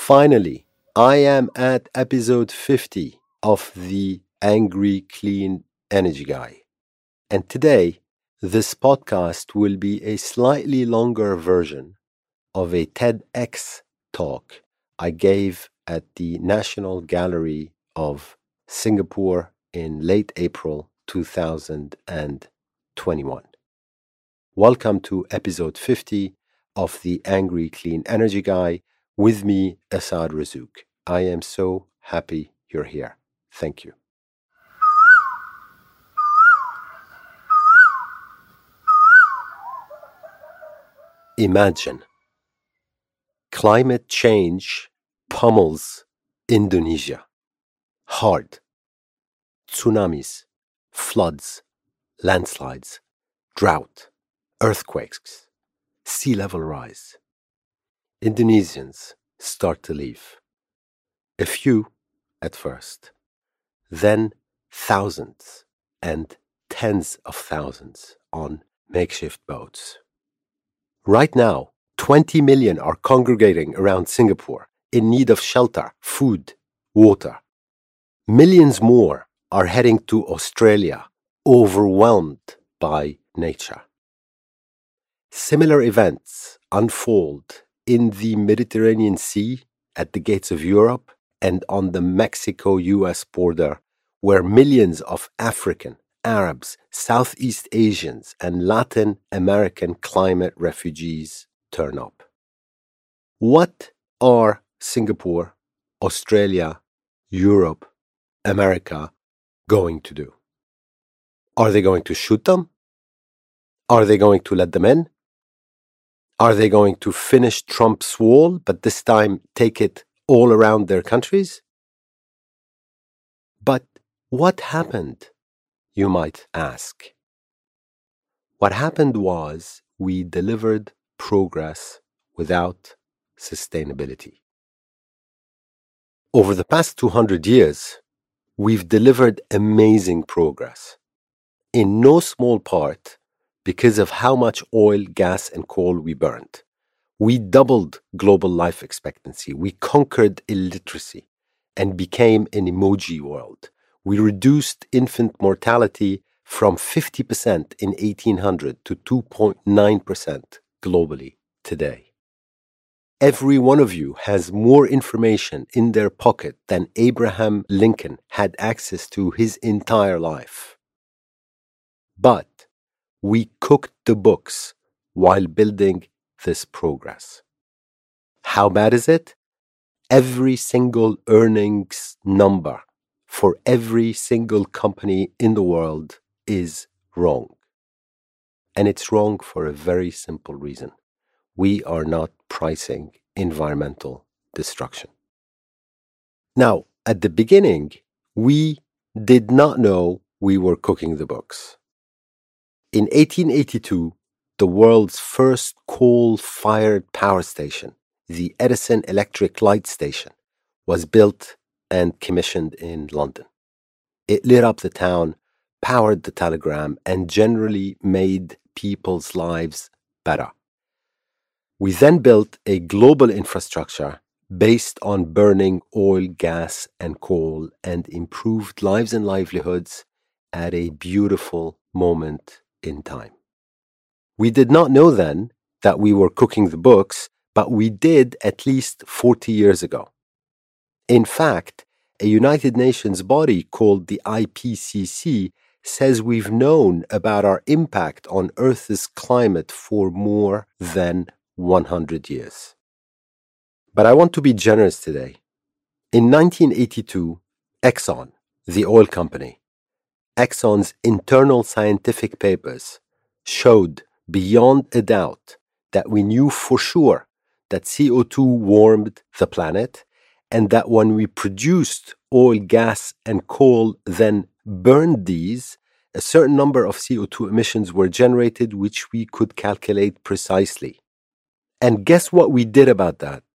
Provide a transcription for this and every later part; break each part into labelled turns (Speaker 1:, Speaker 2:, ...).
Speaker 1: Finally, I am at episode 50 of the Angry Clean Energy Guy. And today, this podcast will be a slightly longer version of a TEDx talk I gave at the National Gallery of Singapore in late April 2021. Welcome to episode 50 of the Angry Clean Energy Guy. With me, Asad Razouk. I am so happy you're here. Thank you. Imagine climate change pummels Indonesia hard. Tsunamis, floods, landslides, drought, earthquakes, sea level rise. Indonesians start to leave. A few at first, then thousands and tens of thousands on makeshift boats. Right now, 20 million are congregating around Singapore in need of shelter, food, water. Millions more are heading to Australia, overwhelmed by nature. Similar events unfold in the Mediterranean Sea, at the gates of Europe, and on the Mexico-US border, where millions of African, Arabs, Southeast Asians, and Latin American climate refugees turn up. What are Singapore, Australia, Europe, America going to do? Are they going to shoot them? Are they going to let them in? Are they going to finish Trump's wall, but this time take it all around their countries? But what happened, you might ask? What happened was we delivered progress without sustainability. Over the past 200 years, we've delivered amazing progress, in no small part because of how much oil, gas, and coal we burned. We doubled global life expectancy. We conquered illiteracy and became an emoji world. We reduced infant mortality from 50% in 1800 to 2.9% globally today. Every one of you has more information in their pocket than Abraham Lincoln had access to his entire life. But we cooked the books while building this progress. How bad is it? Every single earnings number for every single company in the world is wrong. And it's wrong for a very simple reason. We are not pricing environmental destruction. Now, at the beginning, we did not know we were cooking the books. In 1882, the world's first coal-fired power station, the Edison Electric Light Station, was built and commissioned in London. It lit up the town, powered the telegram, and generally made people's lives better. We then built a global infrastructure based on burning oil, gas, and coal, and improved lives and livelihoods at a beautiful moment in time. We did not know then that we were cooking the books, but we did at least 40 years ago. In fact, a United Nations body called the IPCC says we've known about our impact on Earth's climate for more than 100 years. But I want to be generous today. In 1982, Exxon, the oil company, Exxon's internal scientific papers showed beyond a doubt that we knew for sure that CO2 warmed the planet, and that when we produced oil, gas, and coal, then burned these, a certain number of CO2 emissions were generated, which we could calculate precisely. And guess what we did about that?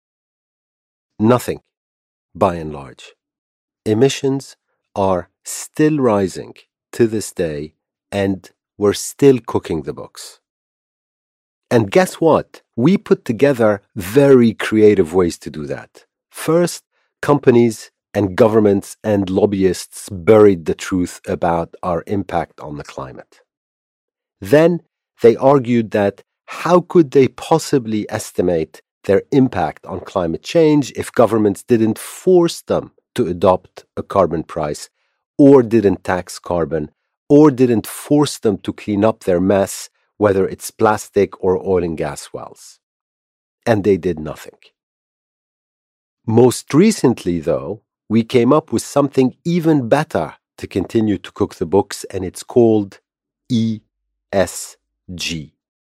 Speaker 1: Nothing, by and large. Emissions are still rising to this day, and we're still cooking the books. And guess what? We put together very creative ways to do that. First, companies and governments and lobbyists buried the truth about our impact on the climate. Then they argued that how could they possibly estimate their impact on climate change if governments didn't force them to adopt a carbon price, or didn't tax carbon, or didn't force them to clean up their mess, whether it's plastic or oil and gas wells. And they did nothing. Most recently, though, we came up with something even better to continue to cook the books, and it's called ESG.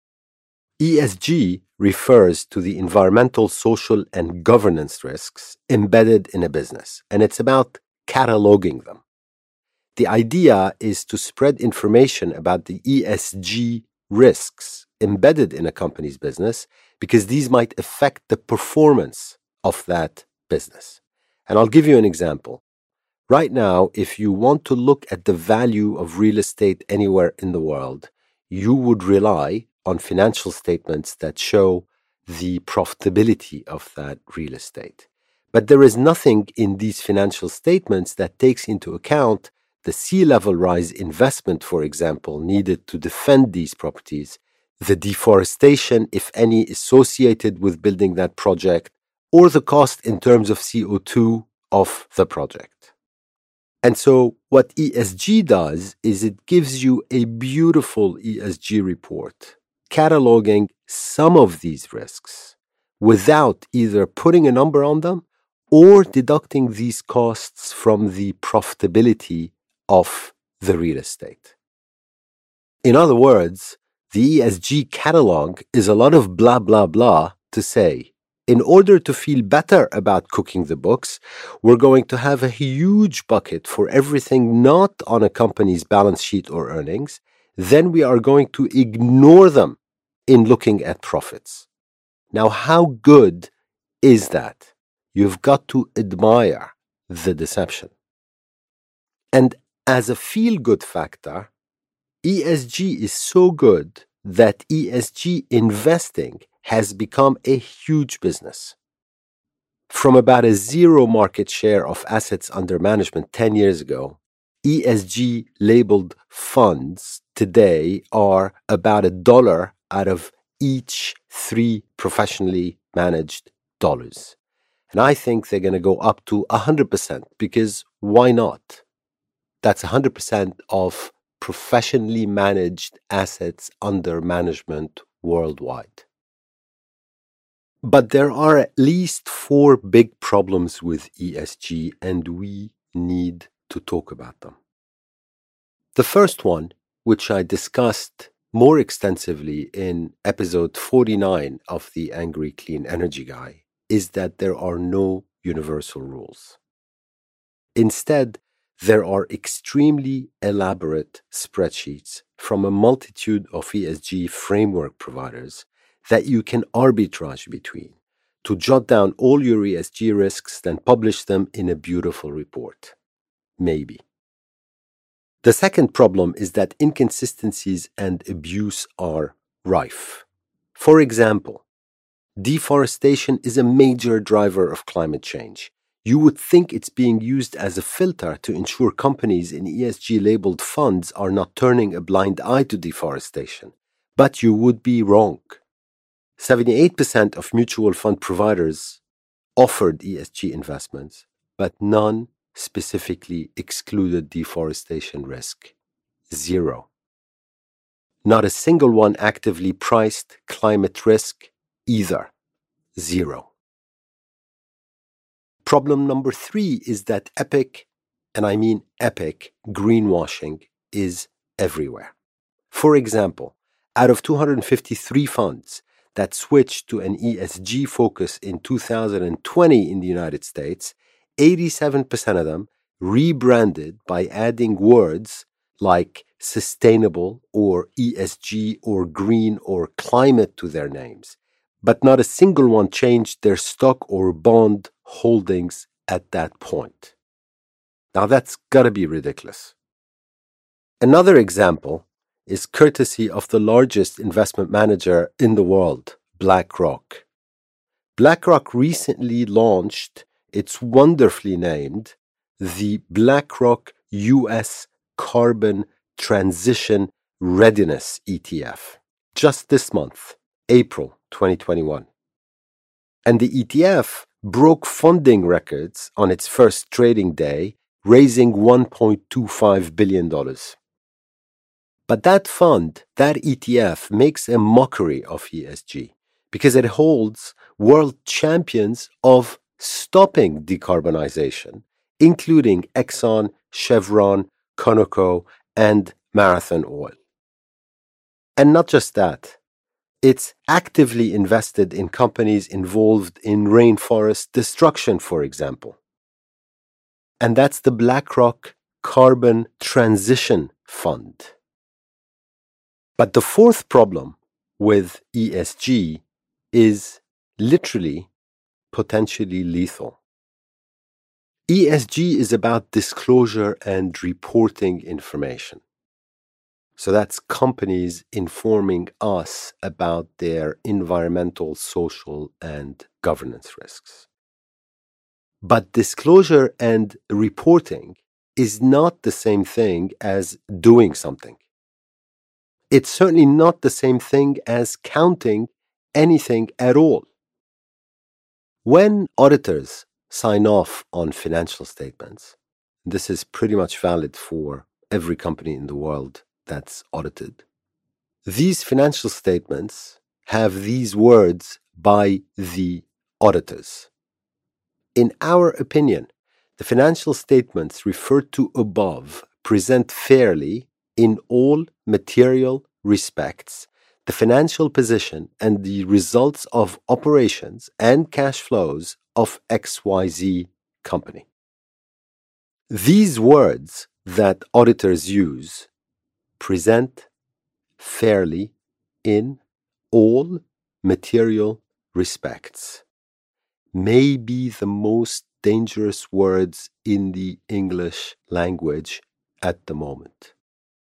Speaker 1: ESG refers to the environmental, social, and governance risks embedded in a business, and it's about cataloging them. The idea is to spread information about the ESG risks embedded in a company's business because these might affect the performance of that business. And I'll give you an example. Right now, if you want to look at the value of real estate anywhere in the world, you would rely on financial statements that show the profitability of that real estate. But there is nothing in these financial statements that takes into account the sea level rise investment, for example, needed to defend these properties, the deforestation, if any, associated with building that project, or the cost in terms of CO2 of the project. And so what ESG does is it gives you a beautiful ESG report cataloging some of these risks without either putting a number on them or deducting these costs from the profitability of the real estate. In other words, the ESG catalog is a lot of blah, blah, blah to say, in order to feel better about cooking the books, we're going to have a huge bucket for everything not on a company's balance sheet or earnings. Then we are going to ignore them in looking at profits. Now, how good is that? You've got to admire the deception. And as a feel-good factor, ESG is so good that ESG investing has become a huge business. From about a zero market share of assets under management 10 years ago, ESG labeled funds today are about $1 out of each 3 professionally managed dollars. And I think they're going to go up to 100% because why not? That's 100% of professionally managed assets under management worldwide. But there are at least 4 big problems with ESG, and we need to talk about them. The first one, which I discussed more extensively in episode 49 of the Angry Clean Energy Guy, is that there are no universal rules. Instead, there are extremely elaborate spreadsheets from a multitude of ESG framework providers that you can arbitrage between to jot down all your ESG risks, then publish them in a beautiful report. Maybe. The second problem is that inconsistencies and abuse are rife. For example, deforestation is a major driver of climate change. You would think it's being used as a filter to ensure companies in ESG-labeled funds are not turning a blind eye to deforestation. But you would be wrong. 78% of mutual fund providers offered ESG investments, but none specifically excluded deforestation risk. 0. Not a single one actively priced climate risk either. 0. Problem number 3 is that epic, and I mean epic, greenwashing is everywhere. For example, out of 253 funds that switched to an ESG focus in 2020 in the United States, 87% of them rebranded by adding words like sustainable or ESG or green or climate to their names. But not a single one changed their stock or bond holdings at that point. Now that's gotta be ridiculous. Another example is courtesy of the largest investment manager in the world, BlackRock. BlackRock recently launched its wonderfully named the BlackRock US Carbon Transition Readiness ETF just this month, April 2021. And the ETF broke funding records on its first trading day, raising $1.25 billion. But that fund, that ETF, makes a mockery of ESG because it holds world champions of stopping decarbonization, including Exxon, Chevron, Conoco, and Marathon Oil. And not just that, it's actively invested in companies involved in rainforest destruction, for example. And that's the BlackRock Carbon Transition Fund. But the fourth problem with ESG is literally potentially lethal. ESG is about disclosure and reporting information. So that's companies informing us about their environmental, social, and governance risks. But disclosure and reporting is not the same thing as doing something. It's certainly not the same thing as counting anything at all. When auditors sign off on financial statements, this is pretty much valid for every company in the world that's audited. These financial statements have these words by the auditors. In our opinion, the financial statements referred to above present fairly in all material respects the financial position and the results of operations and cash flows of XYZ company. These words that auditors use, present fairly in all material respects, may be the most dangerous words in the English language at the moment.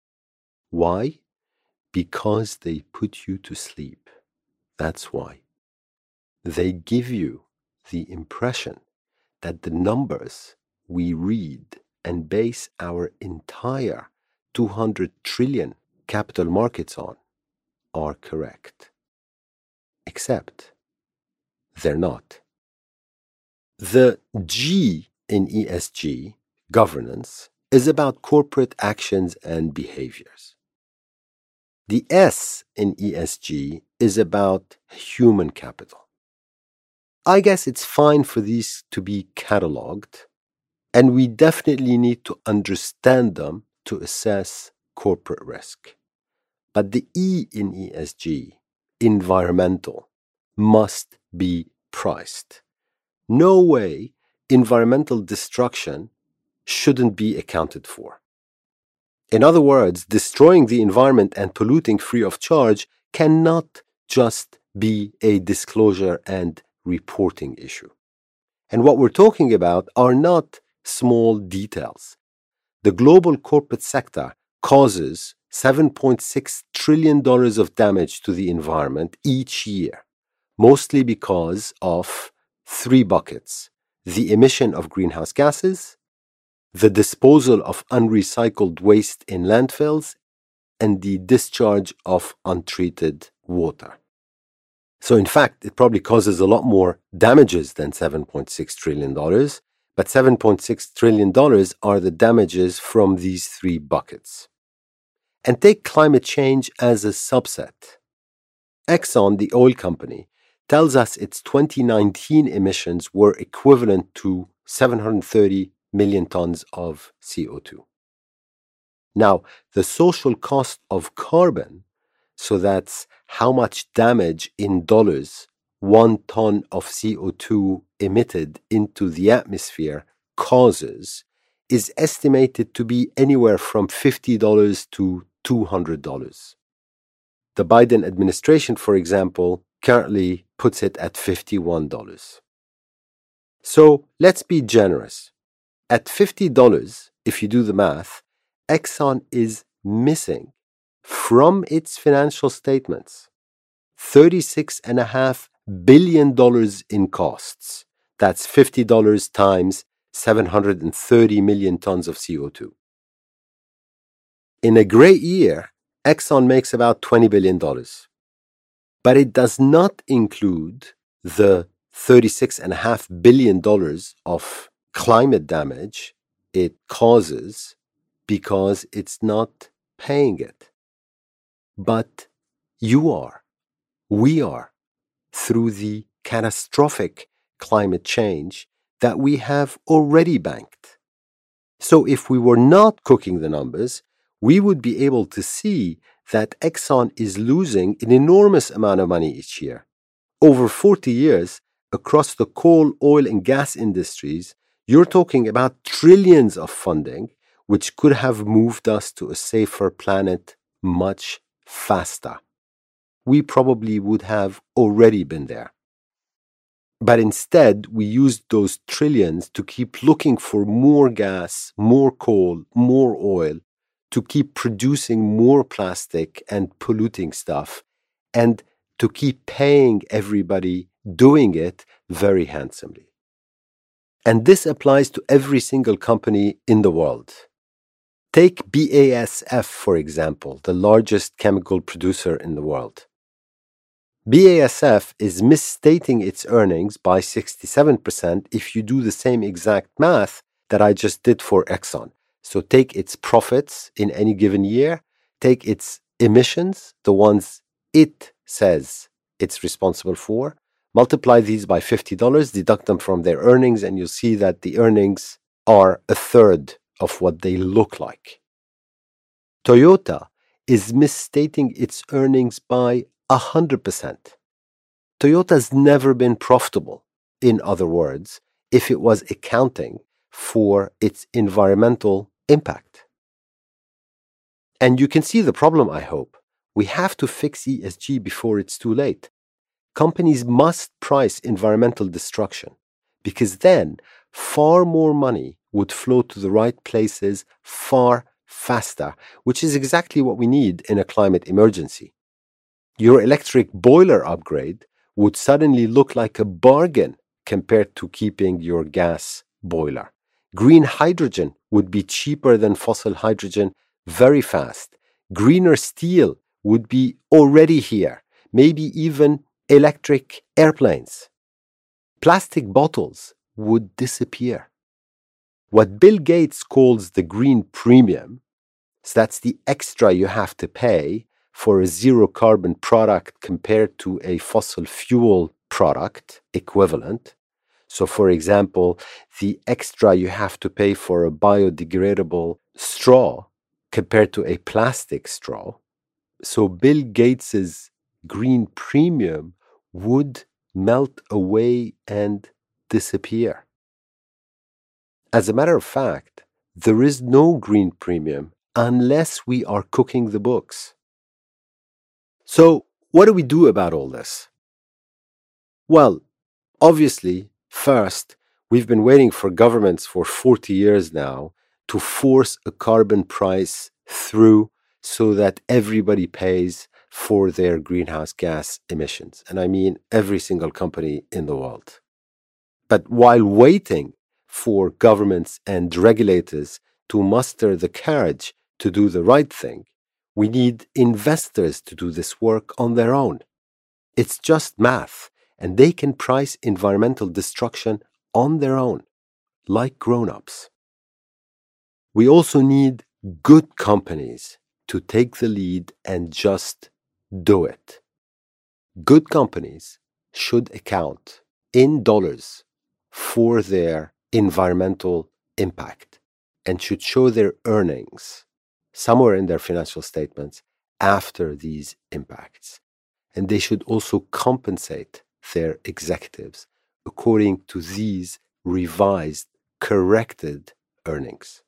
Speaker 1: Why? Because they put you to sleep. That's why. They give you the impression that the numbers we read and base our entire 200 trillion capital markets on are correct. Except they're not. The G in ESG, governance, is about corporate actions and behaviors. The S in ESG is about human capital. I guess it's fine for these to be cataloged, and we definitely need to understand them to assess corporate risk. But the E in ESG, environmental, must be priced. No way environmental destruction shouldn't be accounted for. In other words, destroying the environment and polluting free of charge cannot just be a disclosure and reporting issue. And what we're talking about are not small details. The global corporate sector causes $7.6 trillion of damage to the environment each year, mostly because of three buckets: the emission of greenhouse gases, the disposal of unrecycled waste in landfills, and the discharge of untreated water. So in fact, it probably causes a lot more damages than $7.6 trillion, but $7.6 trillion are the damages from these three buckets. And take climate change as a subset. Exxon, the oil company, tells us its 2019 emissions were equivalent to 730 million tons of CO2. Now, the social cost of carbon, so that's how much damage in dollars 1 ton of CO2 emitted into the atmosphere causes, is estimated to be anywhere from $50 to $200. The Biden administration, for example, currently puts it at $51. So let's be generous. At $50, if you do the math, Exxon is missing from its financial statements. $36.5 billion in costs. That's $50 times 730 million tons of CO2. In a great year, Exxon makes about $20 billion. But it does not include the $36.5 billion of climate damage it causes because it's not paying it. But you are, we are, through the catastrophic climate change that we have already banked. So if we were not cooking the numbers, we would be able to see that Exxon is losing an enormous amount of money each year. Over 40 years, across the coal, oil, and gas industries, you're talking about trillions of funding, which could have moved us to a safer planet much faster. We probably would have already been there. But instead, we used those trillions to keep looking for more gas, more coal, more oil, to keep producing more plastic and polluting stuff, and to keep paying everybody doing it very handsomely. And this applies to every single company in the world. Take BASF, for example, the largest chemical producer in the world. BASF is misstating its earnings by 67% if you do the same exact math that I just did for Exxon. So take its profits in any given year, take its emissions, the ones it says it's responsible for, multiply these by $50, deduct them from their earnings, and you'll see that the earnings are a third of what they look like. Toyota is misstating its earnings by 100%. Toyota's never been profitable, in other words, if it was accounting for its environmental impact. And you can see the problem, I hope. We have to fix ESG before it's too late. Companies must price environmental destruction because then far more money would flow to the right places far faster, which is exactly what we need in a climate emergency. Your electric boiler upgrade would suddenly look like a bargain compared to keeping your gas boiler. Green hydrogen would be cheaper than fossil hydrogen very fast. Greener steel would be already here, maybe even electric airplanes. Plastic bottles would disappear. What Bill Gates calls the green premium, so that's the extra you have to pay for a zero carbon product compared to a fossil fuel product equivalent. So, for example, the extra you have to pay for a biodegradable straw compared to a plastic straw. So, Bill Gates's green premium would melt away and disappear. As a matter of fact, there is no green premium unless we are cooking the books. So, what do we do about all this? Well, obviously, first, we've been waiting for governments for 40 years now to force a carbon price through so that everybody pays for their greenhouse gas emissions. And I mean every single company in the world. But while waiting for governments and regulators to muster the courage to do the right thing, we need investors to do this work on their own. It's just math, and they can price environmental destruction on their own, like grown-ups. We also need good companies to take the lead and just do it. Good companies should account in dollars for their environmental impact and should show their earnings somewhere in their financial statements after these impacts. And they should also compensate their executives according to these revised, corrected earnings.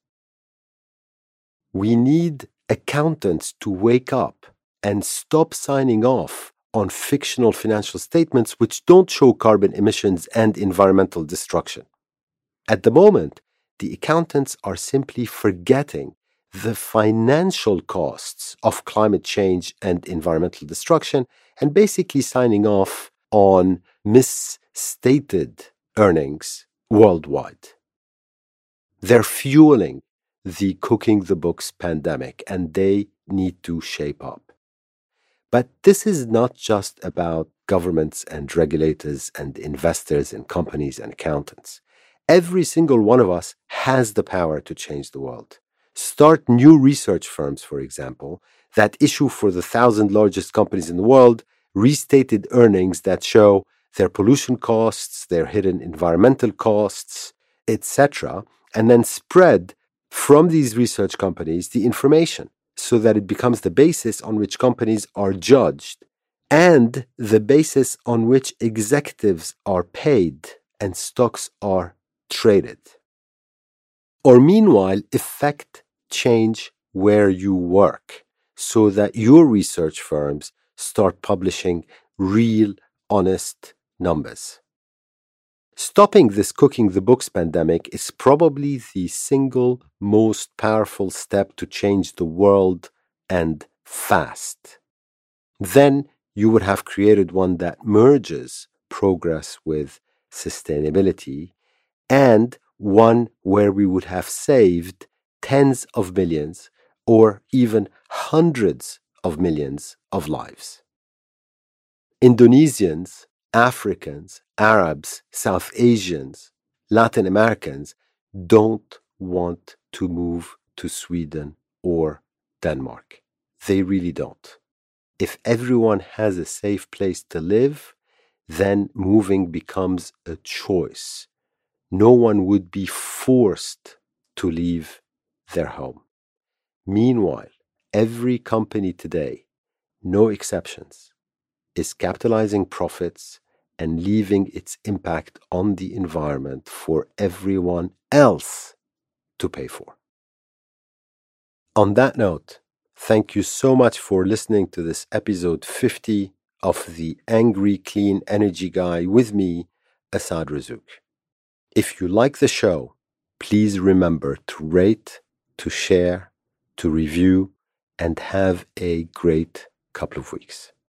Speaker 1: We need accountants to wake up and stop signing off on fictional financial statements which don't show carbon emissions and environmental destruction. At the moment, the accountants are simply forgetting the financial costs of climate change and environmental destruction, and basically signing off on misstated earnings worldwide. They're fueling the cooking the books pandemic, and they need to shape up. But this is not just about governments and regulators and investors and companies and accountants. Every single one of us has the power to change the world. Start new research firms, for example, that issue for the 1,000 largest companies in the world restated earnings that show their pollution costs, their hidden environmental costs, etc., and then spread from these research companies the information so that it becomes the basis on which companies are judged and the basis on which executives are paid and stocks are traded. Or meanwhile, effect change where you work so that your research firms start publishing real, honest numbers. Stopping this cooking the books pandemic is probably the single most powerful step to change the world, and fast. Then you would have created one that merges progress with sustainability, and one where we would have saved tens of millions or even hundreds of millions of lives. Indonesians, Africans, Arabs, South Asians, Latin Americans don't want to move to Sweden or Denmark. They really don't. If everyone has a safe place to live, then moving becomes a choice. No one would be forced to leave their home. Meanwhile, every company today, no exceptions, is capitalizing profits and leaving its impact on the environment for everyone else to pay for. On that note, thank you so much for listening to this episode 50 of the Angry Clean Energy Guy with me, Asad Razzouk. If you like the show, please remember to rate, to share, to review, and have a great couple of weeks.